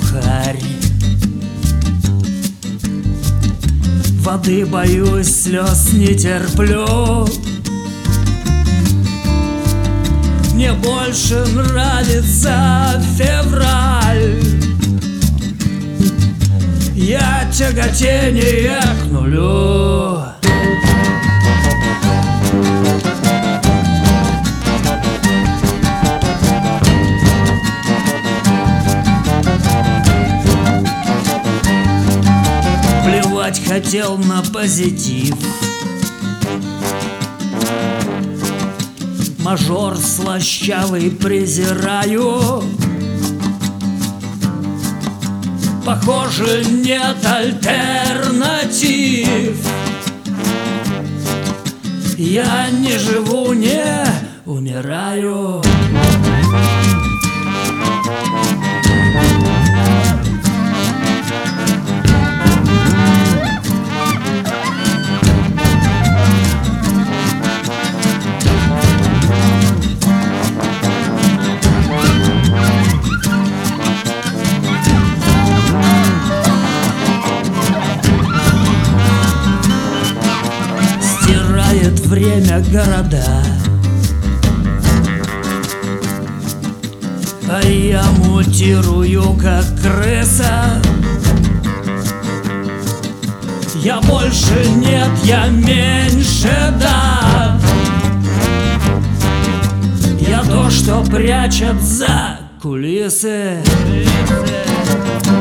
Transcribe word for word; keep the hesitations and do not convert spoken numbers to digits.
сухарь. Воды боюсь, слез не терплю. Мне больше нравится февраль. Я тяготение к нулю. Плевать хотел на позитив. Мажор слащавый презираю. Похоже, нет альтернатив. Я не живу, не умираю. Время города, а я мутирую, как крыса. Я больше нет, я меньше, да. Я то, что прячет за кулисы.